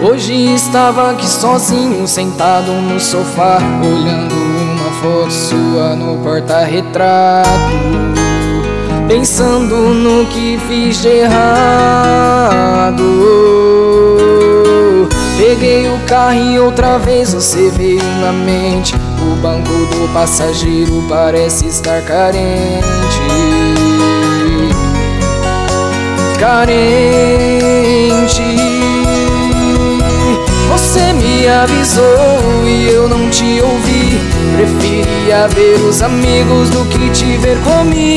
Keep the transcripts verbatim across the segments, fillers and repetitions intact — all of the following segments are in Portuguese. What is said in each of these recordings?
Hoje estava aqui sozinho, sentado no sofá, olhando uma foto sua no porta-retrato, pensando no que fiz de errado. Peguei o carro e outra vez você veio na mente. O banco do passageiro parece estar carente. Carente. Você me avisou e eu não te ouvi. Preferia ver os amigos do que te ver comigo.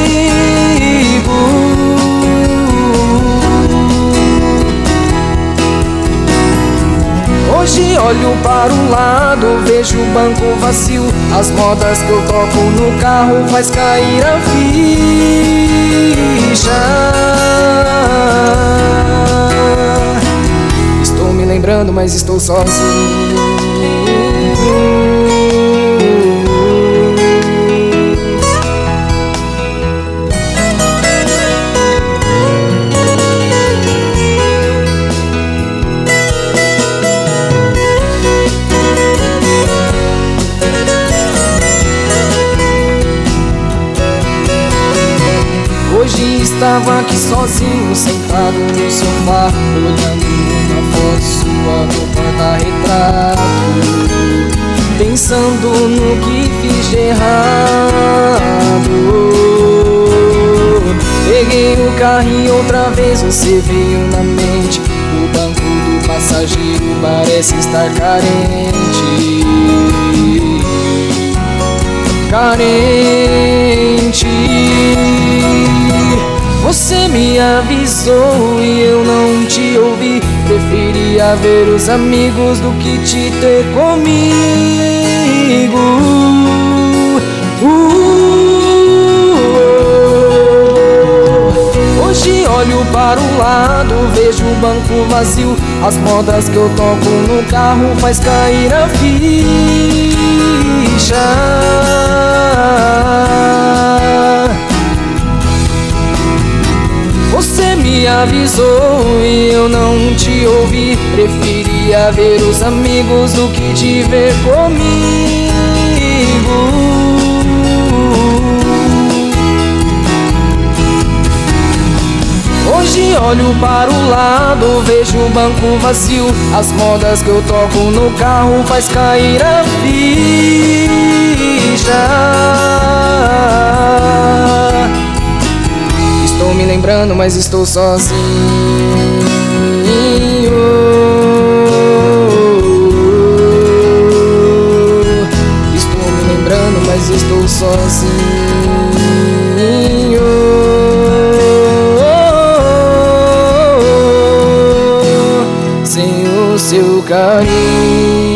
Hoje olho para o lado, vejo o banco vazio. As modas que eu toco no carro faz cair a ficha. Estou me lembrando, mas estou sozinho. Hoje estava aqui sozinho, sentado no sofá, olhando uma foto sua no porta-retrato, pensando no que fiz de errado. Peguei o carro e outra vez você veio na mente. O banco do passageiro parece estar carente. Carente. Você me avisou e eu não te ouvi. Preferia ver os amigos do que te ter comigo. uh, Hoje olho para o lado, vejo o banco vazio. As modas que eu toco no carro faz cair a ficha. Você me avisou e eu não te ouvi. Preferia ver os amigos do que te ver comigo. Hoje olho para o lado, vejo o banco vazio. As modas que eu toco no carro faz cair a ficha. Estou me lembrando, mas estou sozinho. Estou me lembrando, mas estou sozinho. Sem o seu carinho.